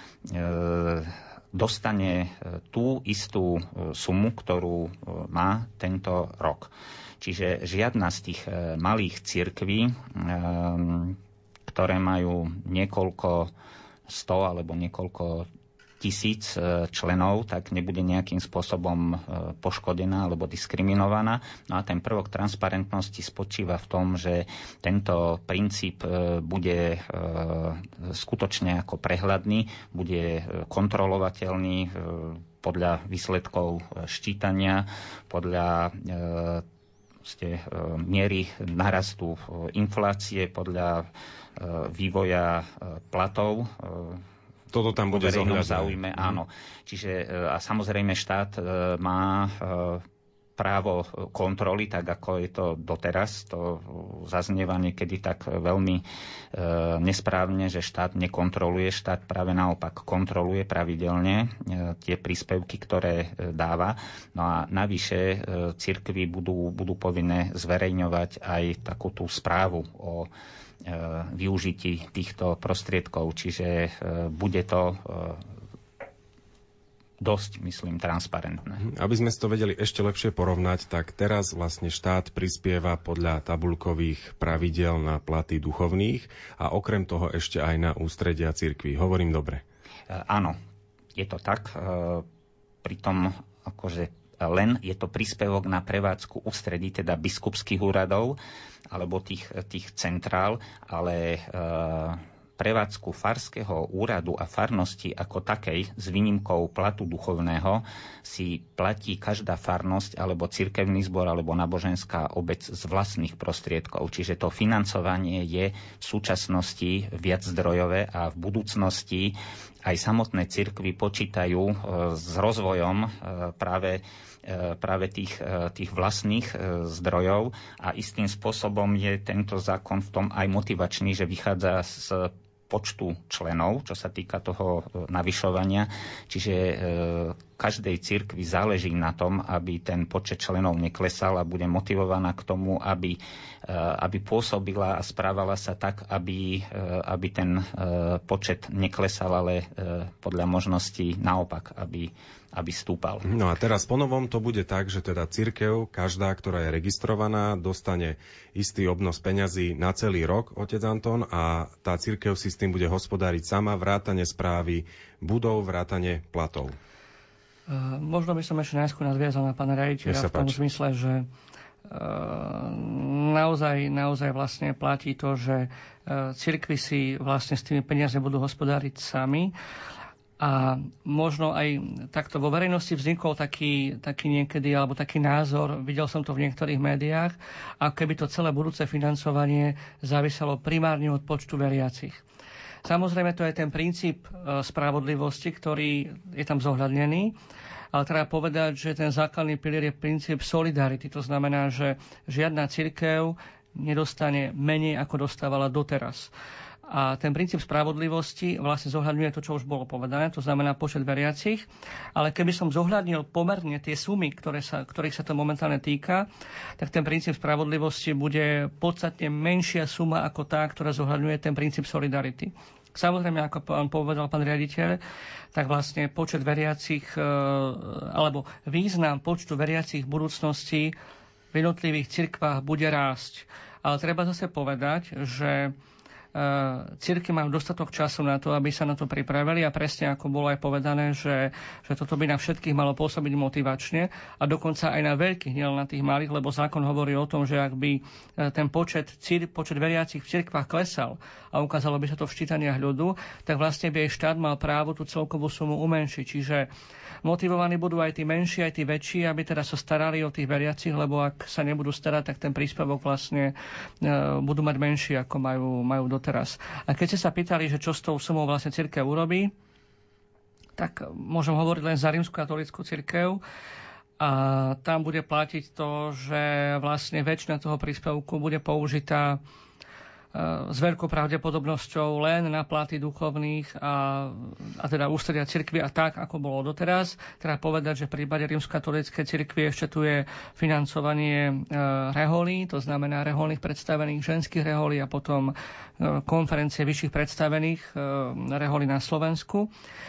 dostane tú istú sumu, ktorú má tento rok. Čiže žiadna z tých malých cirkví, e, ktoré majú niekoľko sto alebo niekoľko tisíc členov, tak nebude nejakým spôsobom poškodená alebo diskriminovaná. No a ten prvok transparentnosti spočíva v tom, že tento princíp bude skutočne ako prehľadný, bude kontrolovateľný podľa výsledkov ščítania, podľa miery narastu inflácie, podľa vývoja platov. Toto tam bude zohľadné. Záujme, áno. Čiže a samozrejme štát má právo kontroly, tak ako je to doteraz. To zaznieva niekedy tak veľmi e, nesprávne, že štát nekontroluje. Štát práve naopak kontroluje pravidelne e, tie príspevky, ktoré e, dáva. No a navyše e, cirkvi budú, budú povinné zverejňovať aj takú tú správu o využití týchto prostriedkov, čiže bude to dosť, myslím, transparentné. Aby sme si to vedeli ešte lepšie porovnať, tak teraz vlastne štát prispieva podľa tabuľkových pravidiel na platy duchovných a okrem toho ešte aj na ústredia cirkví. Hovorím dobre? Áno, je to tak. Pritom akože len je to príspevok na prevádzku ústredí, teda biskupských úradov alebo tých, tých centrál, ale e, prevádzku farského úradu a farnosti ako takej s výnimkou platu duchovného si platí každá farnosť alebo cirkevný zbor alebo náboženská obec z vlastných prostriedkov. Čiže to financovanie je v súčasnosti viaczdrojové a v budúcnosti aj samotné cirkvi počítajú e, s rozvojom e, práve práve tých, tých vlastných zdrojov a istým spôsobom je tento zákon v tom aj motivačný, že vychádza z počtu členov, čo sa týka toho navyšovania. Čiže každej cirkvi záleží na tom, aby ten počet členov neklesal a bude motivovaná k tomu, aby, aby pôsobila a správala sa tak, aby, aby ten počet neklesal, ale podľa možností naopak, aby aby stúpal. No a teraz ponovom to bude tak, že teda cirkev, každá, ktorá je registrovaná, dostane istý obnos peňazí na celý rok, otec Anton, a tá cirkev si s tým bude hospodáriť sama, vrátane správy budov, vrátane platov. Uh, možno by som ešte najskôr nadviazal na pána riaditeľa v tom zmysle, že uh, naozaj, naozaj vlastne platí to, že uh, cirkvi si vlastne s tými peniazmi budú hospodáriť sami. A možno aj takto vo verejnosti vznikol taký, taký niekedy, alebo taký názor, videl som to v niektorých médiách, ako keby to celé budúce financovanie záviselo primárne od počtu veriacich. Samozrejme, to je ten princíp spravodlivosti, ktorý je tam zohľadnený, ale treba povedať, že ten základný pilier je princíp solidarity. To znamená, že žiadna cirkev nedostane menej, ako dostávala doteraz. A ten princíp spravodlivosti vlastne zohľadňuje to, čo už bolo povedané, to znamená počet veriacich. Ale keby som zohľadnil pomerne tie sumy, ktoré sa, ktorých sa to momentálne týka, tak ten princíp spravodlivosti bude podstatne menšia suma ako tá, ktorá zohľadňuje ten princíp solidarity. Samozrejme, ako pán povedal pán riaditeľ, tak vlastne počet veriacich, alebo význam počtu veriacich v budúcnosti v jednotlivých cirkvách bude rásť. Ale treba zase povedať, že cirkvi majú dostatok času na to, aby sa na to pripravili a presne ako bolo aj povedané, že, že toto by na všetkých malo pôsobiť motivačne a dokonca aj na veľkých, nielen na tých malých, lebo zákon hovorí o tom, že ak by ten počet, počet veriacich v cirkvách klesal a ukázalo by sa to v ščítaniach ľudu, tak vlastne by aj štát mal právo tú celkovú sumu umenšiť. Čiže motivovaní budú aj tí menší, aj tí väčší, aby teda sa starali o tých veriacich, lebo ak sa nebudú starať, tak ten príspevok vlastne budú mať menší, ako majú, majú doteraz. A keď ste sa pýtali, že čo s tou sumou vlastne cirkev urobí, tak môžem hovoriť len za rímskokatolícku cirkev. A tam bude platiť to, že vlastne väčšina toho príspevku bude použitá s veľkou pravdepodobnosťou len na platy duchovných a, a teda ústredia cirkvi a tak, ako bolo doteraz. Treba povedať, že v prípade rímskokatolíckej cirkvi ešte tu je financovanie e, reholí, to znamená reholných predstavených, ženských reholí a potom e, konferencie vyšších predstavených e, reholí na Slovensku.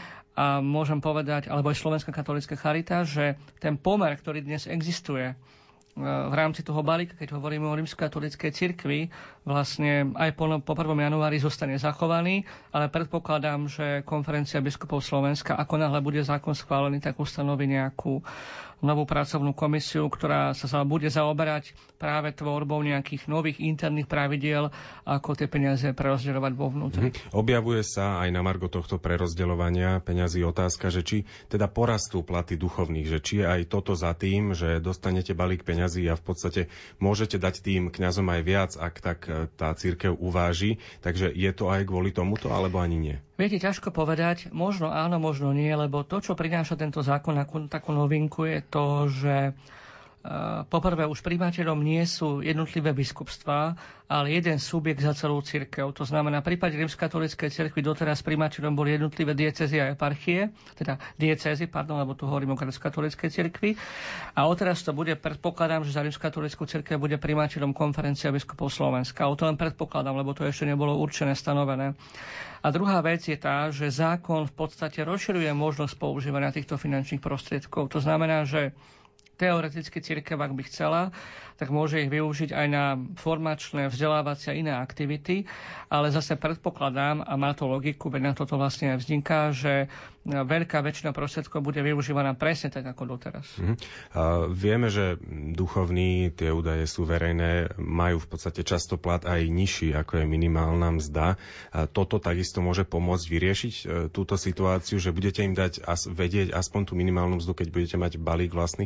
A môžem povedať, alebo aj Slovenská katolícka charita, že ten pomer, ktorý dnes existuje v rámci toho balíka, keď hovoríme o rímskokatolíckej cirkvi, vlastne aj po, po prvom januári zostane zachovaný, ale predpokladám, že konferencia biskupov Slovenska, ako náhle bude zákon schválený, tak ustanoví nejakú novú pracovnú komisiu, ktorá sa bude zaoberať práve tvorbou nejakých nových interných pravidiel, ako tie peniaze prerozdeľovať vo vnútri. Mm-hmm. Objavuje sa aj na margo tohto prerozdeľovania peňazí otázka, že či teda porastú platy duchovných, že či je aj toto za tým, že dostanete balík peňazí a v podstate môžete dať tým kňazom aj viac, ak tak tá cirkev uváži. Takže je to aj kvôli tomuto, alebo ani nie? Viete, ťažko povedať. Možno áno, možno nie, lebo to, čo prináša tento zákon, takú, takú novinku, je to, že uh, poprvé už prijímateľom nie sú jednotlivé biskupstvá, ale jeden subjekt za celú cirkev. To znamená, v prípade rímskokatolíckej cirkvi doteraz prijímateľom boli jednotlivé diecézy a eparchie, teda diecézy, pardon, lebo tu hovorím o rímskokatolíckej cirkvi. A odteraz to bude, predpokladám, že za rímskokatolícku cirkev bude prijímateľom konferencia biskupov Slovenska. O to len predpokladám, lebo to ešte nebolo určené, stanovené. A druhá vec je tá, že zákon v podstate rozširuje možnosť používania týchto finančných prostriedkov. To znamená, že teoreticky cirkev, ak by chcela, tak môže ich využiť aj na formačné, vzdelávacie a iné aktivity, ale zase predpokladám, a má to logiku, veď na toto vlastne vzniká, že veľká väčšina prostriedkov bude využívaná presne tak, ako doteraz. Mhm. A vieme, že duchovní, tie údaje sú verejné, majú v podstate často plat aj nižší, ako je minimálna mzda. A toto takisto môže pomôcť vyriešiť e, túto situáciu, že budete im dať as, vedieť aspoň tú minimálnu mzdu, keď budete mať balík vlastných peňazí?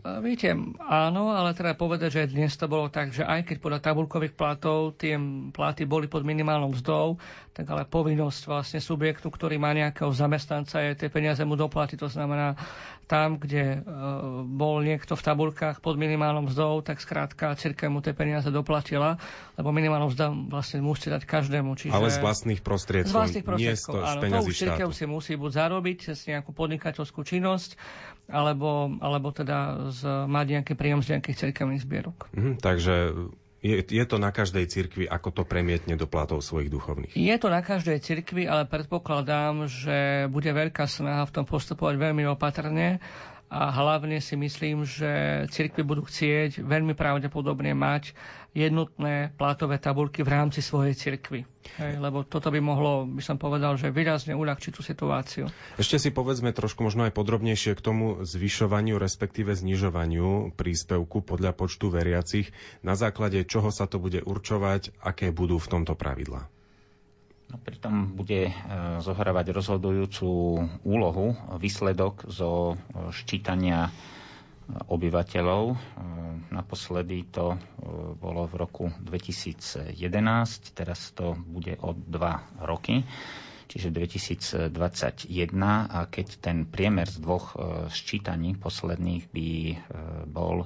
Viete, áno, ale treba povedať, že dnes to bolo tak, že aj keď podľa tabuľkových platov tie platy boli pod minimálnou mzdou, tak ale povinnosť vlastne subjektu, ktorý má nejakého zamestnanca, je tie peniaze mu doplatiť. To znamená, tam, kde e, bol niekto v tabuľkách pod minimálnou mzdou, tak skrátka cirkev mu tie peniaze doplatila, lebo minimálnu mzda vlastne musíte dať každému. Čiže ale z vlastných prostriedkov, z vlastných prostriedkov, nie z, áno, z peňazí to už cirkev štátu. si musí buď zarobiť cez nejakú podnikateľskú činnosť, alebo, alebo teda z, mať nejaký príjem z nejakých cirkevných zbierok. Mhm, takže je, je to na každej cirkvi, ako to premietne do platov svojich duchovných? Je to na každej cirkvi, ale predpokladám, že bude veľká snaha v tom postupovať veľmi opatrne a hlavne si myslím, že cirkvi budú chcieť veľmi pravdepodobne mať jednotné platové tabuľky v rámci svojej cirkvi. Hej, lebo toto by mohlo, by som povedal, že výrazne uľahčiť tú situáciu. Ešte si povedzme trošku možno aj podrobnejšie k tomu zvyšovaniu, respektíve znižovaniu príspevku podľa počtu veriacich. Na základe čoho sa to bude určovať, aké budú v tomto pravidlá? No, pritom bude e, zohrávať rozhodujúcu úlohu výsledok zo e, ščítania obyvateľov. E, naposledy to e, bolo v roku dvetisícjedenásť, teraz to bude o dva roky, čiže dvetisícdvadsaťjeden, a keď ten priemer z dvoch e, ščítaní posledných by e, bol e,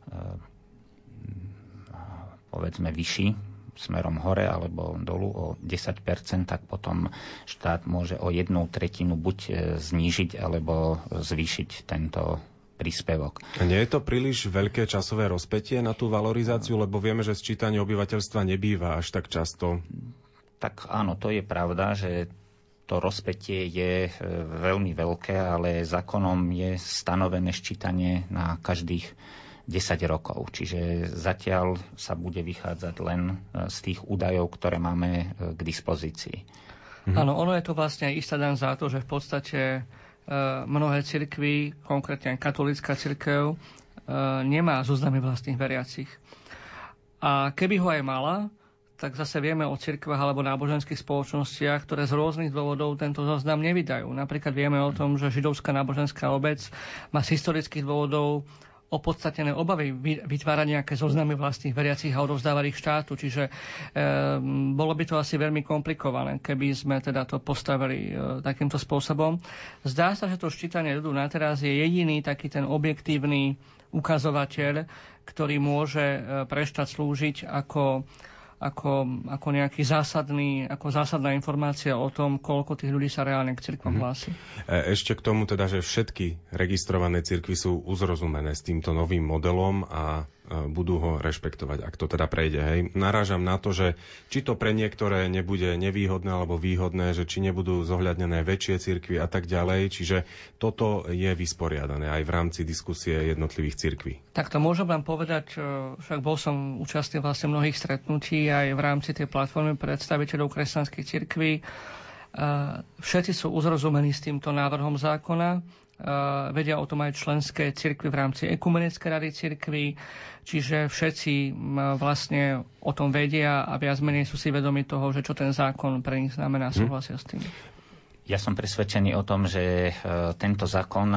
povedzme vyšší, smerom hore alebo dolu o desať percent, tak potom štát môže o jednu tretinu buď znížiť alebo zvýšiť tento príspevok. A nie je to príliš veľké časové rozpätie na tú valorizáciu, lebo vieme, že sčítanie obyvateľstva nebýva až tak často? Tak áno, to je pravda, že to rozpätie je veľmi veľké, ale zákonom je stanovené sčítanie na každých desať rokov. Čiže zatiaľ sa bude vychádzať len z tých údajov, ktoré máme k dispozícii. Áno, mhm. ono je to vlastne aj istá daň za to, že v podstate e, mnohé cirkvi, konkrétne aj katolícka cirkev, e, nemá zoznamy vlastných veriacich. A keby ho aj mala, tak zase vieme o cirkvách alebo náboženských spoločnostiach, ktoré z rôznych dôvodov tento zoznam nevydajú. Napríklad vieme o tom, že židovská náboženská obec má z historických dôvodov opodstatnené obavy vytvárať nejaké zoznamy vlastných veriacich a odovzdávať ich štátu. Čiže e, bolo by to asi veľmi komplikované, keby sme teda to postavili e, takýmto spôsobom. Zdá sa, že to ščítanie ľudu na teraz je jediný taký ten objektívny ukazovateľ, ktorý môže e, pre štát slúžiť ako Ako, ako nejaký zásadný, ako zásadná informácia o tom, koľko tých ľudí sa reálne k cirkvom hlási. Ešte k tomu teda, že všetky registrované cirkvi sú uzrozumené s týmto novým modelom a budú ho rešpektovať, ak to teda prejde. Hej. Narážam na to, že či to pre niektoré nebude nevýhodné alebo výhodné, že či nebudú zohľadnené väčšie cirkvi a tak ďalej. Čiže toto je vysporiadané aj v rámci diskusie jednotlivých cirkví. Tak to môžem vám povedať, však bol som účastný vlastne mnohých stretnutí aj v rámci tej platformy predstaviteľov kresťanských cirkví. Všetci sú uzrozumení s týmto návrhom zákona. Vedia o tom aj členské cirkvi v rámci Ekumenickej rady cirkví, čiže všetci vlastne o tom vedia a viac menej sú si vedomi toho, že čo ten zákon pre nich znamená, súhlasia s tým. Ja som presvedčený o tom, že tento zákon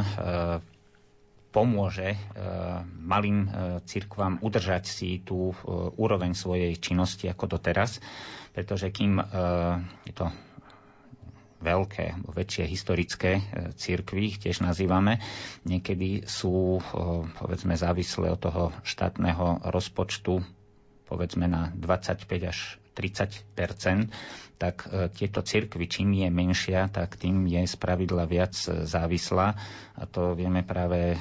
pomôže malým cirkvám udržať si tú úroveň svojej činnosti ako doteraz, pretože kým je to veľké, väčšie historické cirkvi, tiež nazývame, niekedy sú, povedzme, závislé od toho štátneho rozpočtu, povedzme na dvadsaťpäť až tridsať percent, tak tieto cirkvi, čím je menšia, tak tým je spravidla viac závislá. A to vieme práve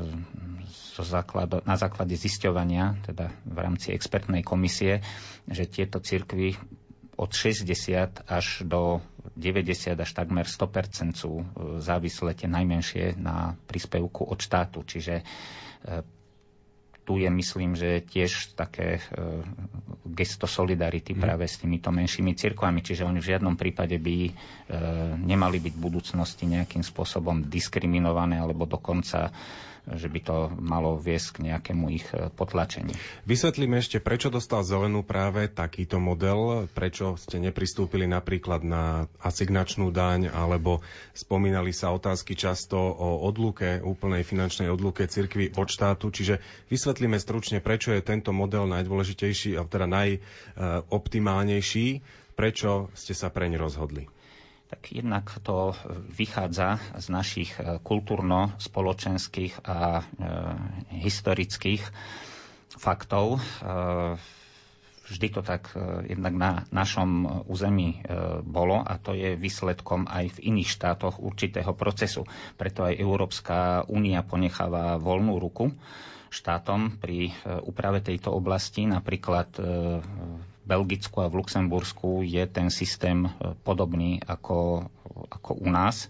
zo základu, na základe zisťovania, teda v rámci expertnej komisie, že tieto cirkvi od šesťdesiat až do deväťdesiat až takmer sto percent sú závislé tie najmenšie na príspevku od štátu. Čiže tu je, myslím, že tiež také gesto solidarity mm. práve s týmito menšími cirkvami, čiže oni v žiadnom prípade by nemali byť v budúcnosti nejakým spôsobom diskriminované, alebo dokonca že by to malo viesť k nejakému ich potlačeniu. Vysvetlíme ešte, prečo dostal zelenú práve takýto model, prečo ste nepristúpili napríklad na asignačnú daň, alebo spomínali sa otázky často o odluke, úplnej finančnej odluke cirkvi od štátu, čiže vysvetlíme stručne, prečo je tento model najdôležitejší, a teda najoptimálnejší, prečo ste sa preň rozhodli. Tak jednak to vychádza z našich kultúrno-spoločenských a e, historických faktov. E, vždy to tak e, jednak na našom území e, bolo a to je výsledkom aj v iných štátoch určitého procesu. Preto aj Európska únia ponecháva voľnú ruku štátom pri e, úprave tejto oblasti. Napríklad e, v Belgicku a v Luxembursku je ten systém podobný ako, ako u nás.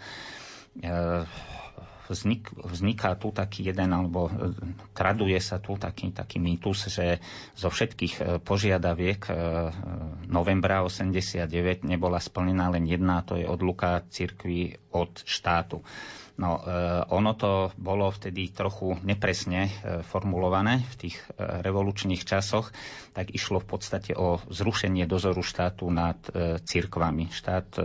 Vznik, vzniká tu taký jeden, alebo traduje sa tu taký, taký mýtus, že zo všetkých požiadaviek novembra osemdesiatdeväť nebola splnená len jedna, to je odluka cirkvi od štátu. No, ono to bolo vtedy trochu nepresne formulované v tých revolučných časoch, tak išlo v podstate o zrušenie dozoru štátu nad cirkvami. Štát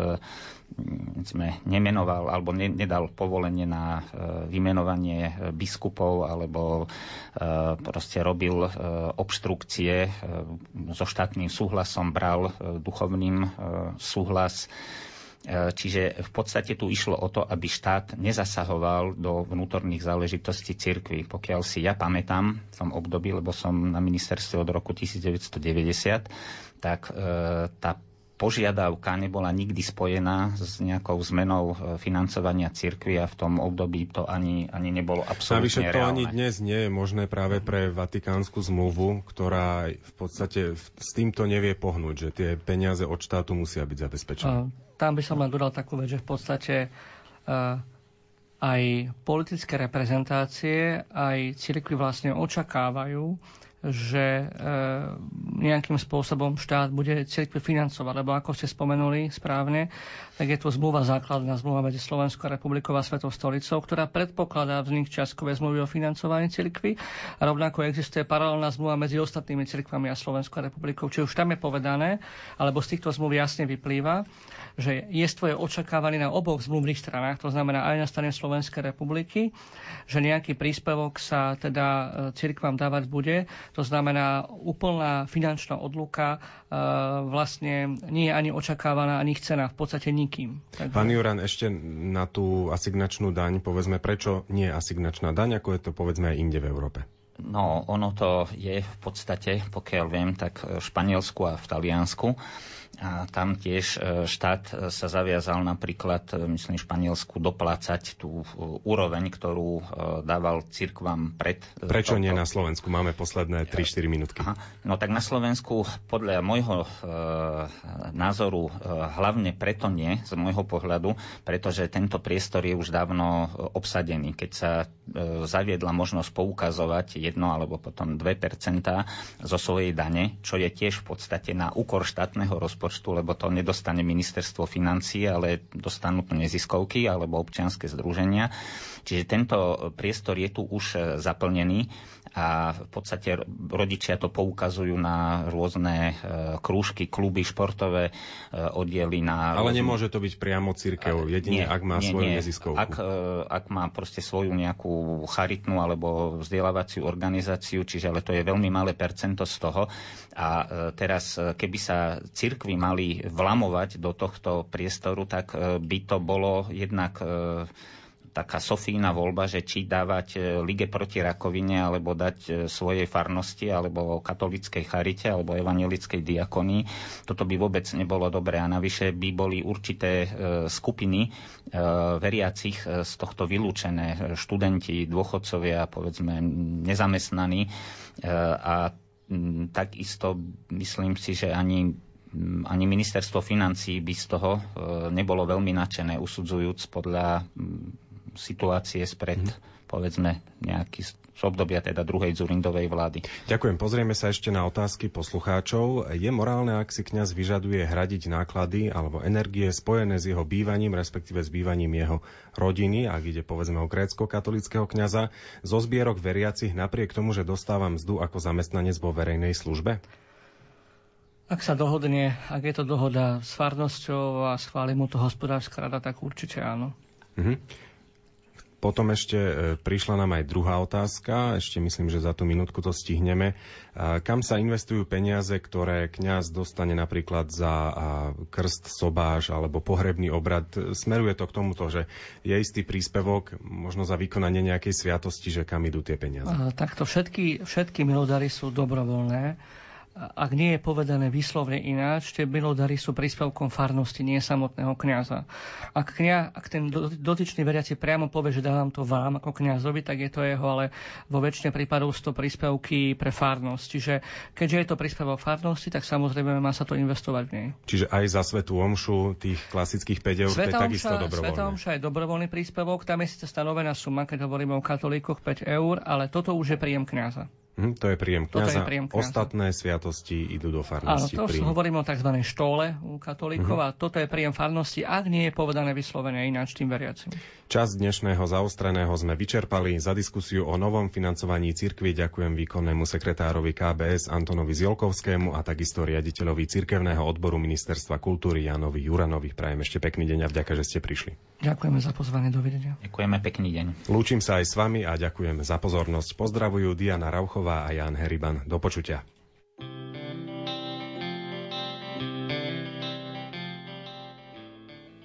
sme nemenoval alebo ne, nedal povolenie na vymenovanie biskupov alebo proste robil obštrukcie, so štátnym súhlasom bral duchovným súhlas. Čiže v podstate tu išlo o to, aby štát nezasahoval do vnútorných záležitostí cirkvi. Pokiaľ si ja pamätám v tom období, lebo som na ministerstve od roku devätnásťstodeväťdesiat, tak e, tá požiadavka nebola nikdy spojená s nejakou zmenou financovania cirkvi a v tom období to ani, ani nebolo absolútne reálne. Navyše to ani dnes nie je možné práve pre Vatikánsku zmluvu, ktorá v podstate s týmto nevie pohnúť, že tie peniaze od štátu musia byť zabezpečené. Tam by som len dodal takú vec, že v podstate uh, aj politické reprezentácie, aj cirkvi vlastne očakávajú, že e, nejakým spôsobom štát bude cirkvi financovať. Lebo ako ste spomenuli správne, tak je tu zmluva základná, zmluva medzi Slovenskou republikou a Svetou stolicou, ktorá predpokladá vznik čiastkovej zmluvy o financovaní cirkvi. A rovnako existuje paralelná zmluva medzi ostatnými cirkvami a Slovenskou republikou. Čiže už tam je povedané, alebo z týchto zmluv jasne vyplýva, že jestvo je očakávané na oboch zmluvných stranách, to znamená aj na strane Slovenskej republiky, že nejaký príspevok sa teda cirkvám dávať bude. To znamená, úplná finančná odluka e, vlastne nie je ani očakávaná, ani chcená v podstate nikým. Takže... Pán Juran, ešte na tú asignačnú daň, povedzme, prečo nie je asignačná daň, ako je to povedzme aj inde v Európe? No, ono to je v podstate, pokiaľ viem, tak v Španielsku a v Taliansku. A tam tiež štát sa zaviazal napríklad, myslím, v Španielsku doplácať tú úroveň, ktorú dával cirkvám pred... Prečo nie na Slovensku? Máme posledné tri štyri minútky. Aha. No tak na Slovensku podľa môjho e, názoru e, hlavne preto nie, z môjho pohľadu, pretože tento priestor je už dávno obsadený. Keď sa e, zaviedla možnosť poukazovať jedno alebo potom dve percentá zo svojej dane, čo je tiež v podstate na úkor štátneho rozpočtu, lebo to nedostane ministerstvo financií, ale dostanú to neziskovky alebo občianske združenia. Čiže tento priestor je tu už zaplnený a v podstate rodičia to poukazujú na rôzne krúžky, kluby, športové oddiely. Na ale rôzne... nemôže to byť priamo cirkev, jedine nie, ak má nie, svoju nie. neziskovku. Ak, ak má proste svoju nejakú charitnú alebo vzdelávaciu organizáciu, čiže ale to je veľmi malé percento z toho. A teraz, keby sa cirkvi mali vlamovať do tohto priestoru, tak by to bolo jednak taká Sofína voľba, že či dávať Lige proti rakovine, alebo dať svojej farnosti, alebo katolíckej charite, alebo evanjelickej diakonii. Toto by vôbec nebolo dobré a navyše by boli určité skupiny veriacich z tohto vylúčené. Študenti, dôchodcovia, povedzme nezamestnaní a takisto myslím si, že ani ani ministerstvo financií by z toho nebolo veľmi nadšené, usudzujúc podľa situácie spred, mm. povedzme, nejaký z obdobia teda druhej Dzurindovej vlády. Ďakujem. Pozrieme sa ešte na otázky poslucháčov. Je morálne, ak si kňaz vyžaduje hradiť náklady alebo energie spojené s jeho bývaním, respektíve s bývaním jeho rodiny, ak ide povedzme o grécko-katolického kňaza, zo zbierok veriacich napriek tomu, že dostáva mzdu ako zamestnanec vo verejnej službe? Ak sa dohodne, ak je to dohoda s farnosťou a schváli mu to hospodárska rada, tak určite áno. Mhm. Potom ešte e, prišla nám aj druhá otázka, ešte myslím, že za tú minútku to stihneme. A kam sa investujú peniaze, ktoré kňaz dostane napríklad za a, krst, sobáš alebo pohrebný obrad? Smeruje to k tomuto, že je istý príspevok, možno za vykonanie nejakej sviatosti, že kam idú tie peniaze? A, takto všetky, všetky milodary sú dobrovoľné. Ak nie je povedané výslovne ináč, tie milodary sú príspevkom farnosti, nie samotného kňaza. Ak, kňa, ak ten dotyčný veriaci priamo povie, že dávam to vám ako kňazovi, tak je to jeho, ale vo väčšine prípadov sú to príspevky pre farnosť. Čiže keďže je to príspevok farnosti, tak samozrejme má sa to investovať v nej. Čiže aj za svätú omšu tých klasických päť eur, to je takisto dobrovoľné. Sveta omša je dobrovoľný príspevok, tam je síce stanovená suma, keď hovoríme o katolíkoch päť eur, ale toto už je príjem kňaza. Hm, to je príjem kňaza. Je príjem kňaza. Ostatné sviatosti idú do farnosti. Áno, to príjem. hovoríme o tzv. Štóle u katolíkov uh-huh. a toto je príjem farnosti, ak nie je povedané vyslovene ináč tým veriacim. Čas dnešného zaostreného sme vyčerpali. Za diskusiu o novom financovaní cirkvi ďakujem výkonnému sekretárovi ká bé es Antonovi Zielkovskému a takisto riaditeľovi cirkevného odboru Ministerstva kultúry Jánovi Juranovi. Prajem ešte pekný deň a vďaka, že ste prišli. Ďakujeme za pozvanie, dovidenia. Ďakujeme, pekný deň. Lúčim sa aj s vami a ďakujem za pozornosť. Pozdravujú Diana Rauchová a Ján Heriban. Do počutia.